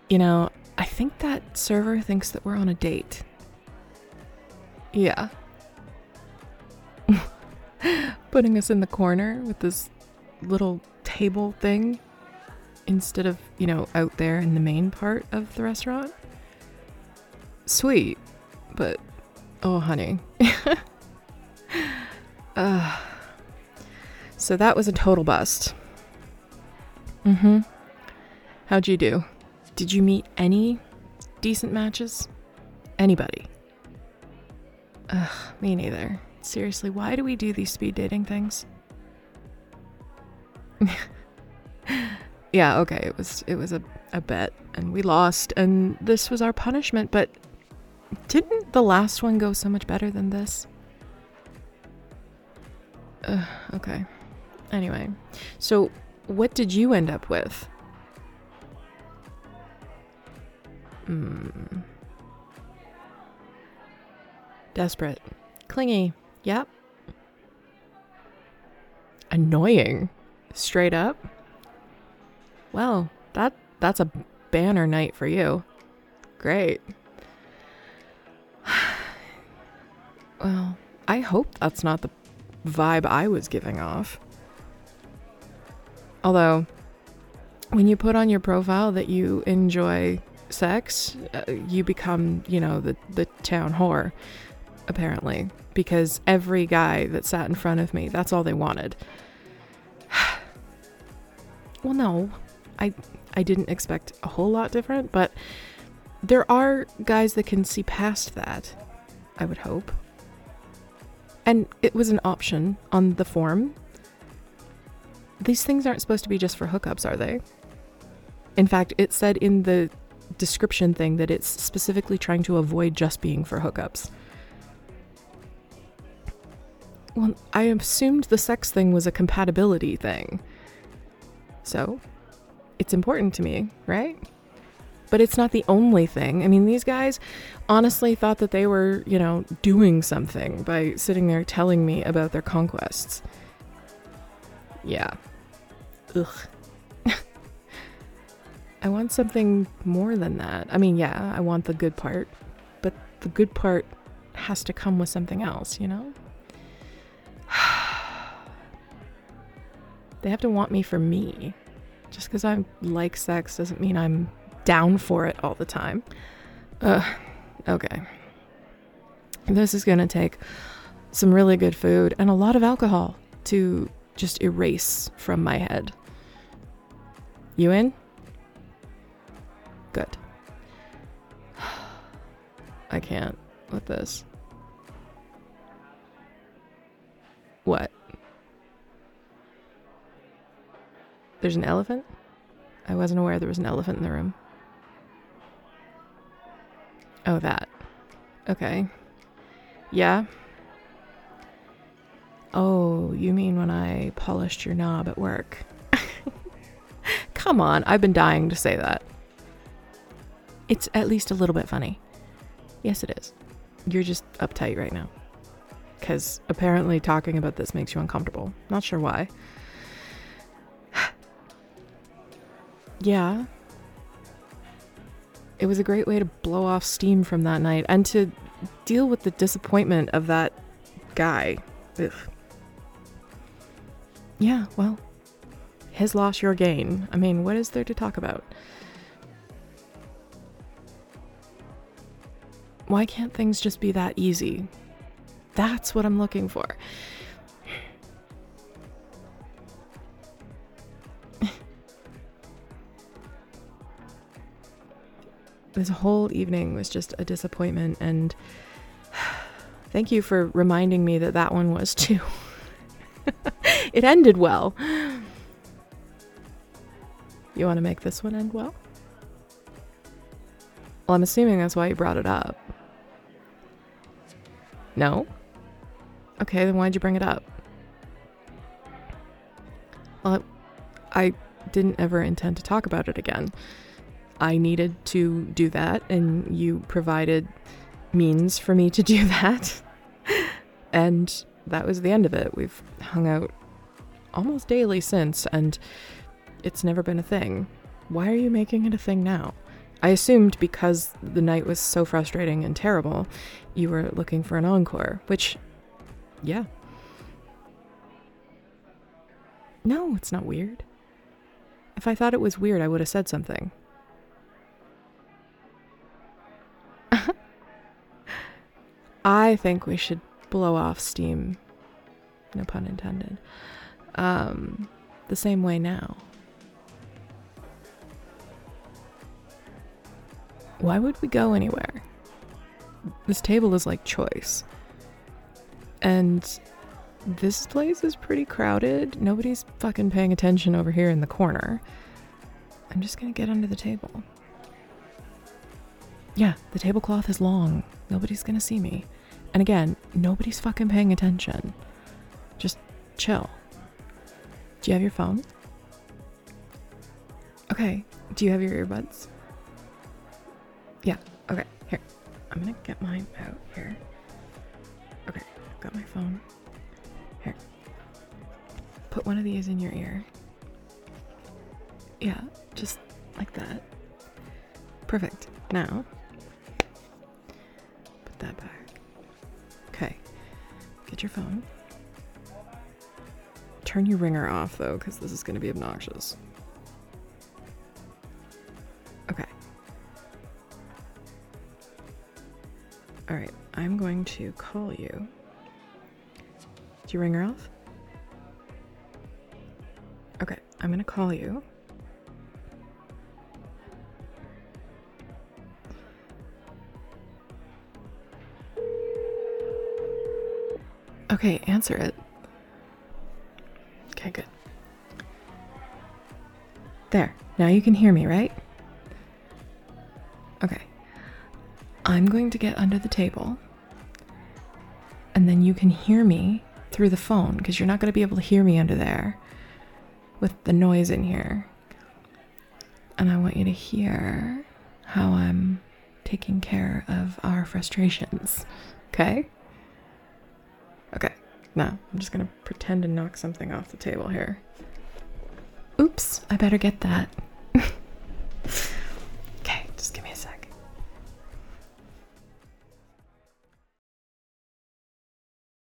I think that server thinks that we're on a date. Yeah. Putting us in the corner with this little table thing instead of, out there in the main part of the restaurant. Sweet, but oh, honey. So that was a total bust. How'd you do? Did you meet any decent matches? Anybody? Me neither. Seriously, why do we do these speed dating things? Yeah, okay, it was a bet, and we lost, and this was our punishment, but didn't the last one go so much better than this? Okay. Anyway, so what did you end up with? Desperate. Clingy. Yep. Annoying. Straight up. Well, that's a banner night for you. Great. Well, I hope that's not the vibe I was giving off. Although, when you put on your profile that you enjoy sex, you become, the town whore, apparently. Because every guy that sat in front of me, that's all they wanted. Well, no, I didn't expect a whole lot different, but there are guys that can see past that, I would hope. And it was an option on the form. These things aren't supposed to be just for hookups, are they? In fact, it said in the description thing that it's specifically trying to avoid just being for hookups. Well, I assumed the sex thing was a compatibility thing. So, it's important to me, right? But it's not the only thing. I mean, these guys honestly thought that they were, doing something by sitting there telling me about their conquests. Yeah. Ugh. I want something more than that. I mean, yeah, I want the good part, but the good part has to come with something else, They have to want me for me. Just because I like sex doesn't mean I'm down for it all the time. Okay. This is going to take some really good food and a lot of alcohol to just erase from my head. You in? Good. I can't with this. What? There's an elephant? I wasn't aware there was an elephant in the room. Oh, that. Okay. Yeah? Oh, you mean when I polished your knob at work? Come on, I've been dying to say that. It's at least a little bit funny. Yes, it is. You're just uptight right now. Because apparently talking about this makes you uncomfortable. Not sure why. Yeah. It was a great way to blow off steam from that night and to deal with the disappointment of that guy. Ugh. Yeah, well, his loss, your gain. I mean, what is there to talk about? Why can't things just be that easy? That's what I'm looking for. This whole evening was just a disappointment, and thank you for reminding me that one was too. It ended well. You want to make this one end well? Well, I'm assuming that's why you brought it up. No? Okay, then why'd you bring it up? Well, I didn't ever intend to talk about it again. I needed to do that, and you provided means for me to do that. And that was the end of it. We've hung out almost daily since, and it's never been a thing. Why are you making it a thing now? I assumed because the night was so frustrating and terrible, you were looking for an encore, which, yeah. No, it's not weird. If I thought it was weird, I would have said something. I think we should blow off steam, no pun intended, the same way now. Why would we go anywhere? This table is like choice. And this place is pretty crowded. Nobody's fucking paying attention over here in the corner. I'm just gonna get under the table. Yeah, the tablecloth is long. Nobody's gonna see me. And again, nobody's fucking paying attention. Just chill. Do you have your phone? Okay. Do you have your earbuds? Yeah. Okay. Here. I'm gonna get mine out here. Okay. Got my phone. Here. Put one of these in your ear. Yeah. Just like that. Perfect. Now, put that back. Okay. Get your phone. Turn your ringer off, though, because this is going to be obnoxious. Okay. Alright, I'm going to call you. Is your ringer off? Okay, I'm going to call you. Okay, answer it. Okay, good. There, now you can hear me, right? Okay. I'm going to get under the table, and then you can hear me through the phone, because you're not going to be able to hear me under there with the noise in here. And I want you to hear how I'm taking care of our frustrations, okay? Okay, now I'm just gonna pretend to knock something off the table here. Oops, I better get that.